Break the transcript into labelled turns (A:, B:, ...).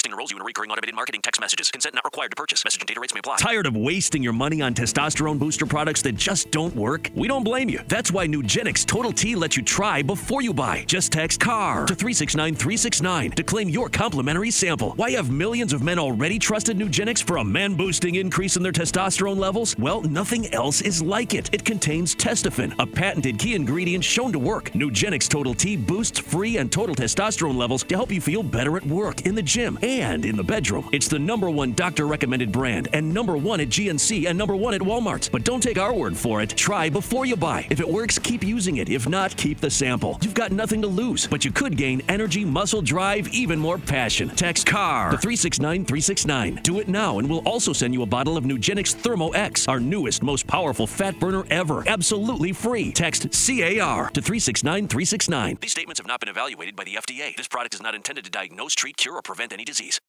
A: Texting enrolls you in recurring automated marketing text messages. Consent not required to purchase. Message and data rates may apply.
B: Tired of wasting your money on testosterone booster products that just don't work? We don't blame you. That's why Nugenix Total T lets you try before you buy. Just text CAR to 369-369 to claim your complimentary sample. Why have millions of men already trusted Nugenix for a man-boosting increase in their testosterone levels? Well, nothing else is like it. It contains testofen, a patented key ingredient shown to work. Nugenix Total T boosts free and total testosterone levels to help you feel better at work, in the gym, and in the bedroom. It's the #1 doctor-recommended brand and #1 at GNC and #1 at Walmart. But don't take our word for it. Try before you buy. If it works, keep using it. If not, keep the sample. You've got nothing to lose, but you could gain energy, muscle, drive, even more passion. Text CAR to 369-369. Do it now, and we'll also send you a bottle of Nugenix Thermo X, our newest, most powerful fat burner ever. Absolutely free. Text CAR to 369-369.
A: These statements have not been evaluated by the FDA. This product is not intended to diagnose, treat, cure, or prevent any disease.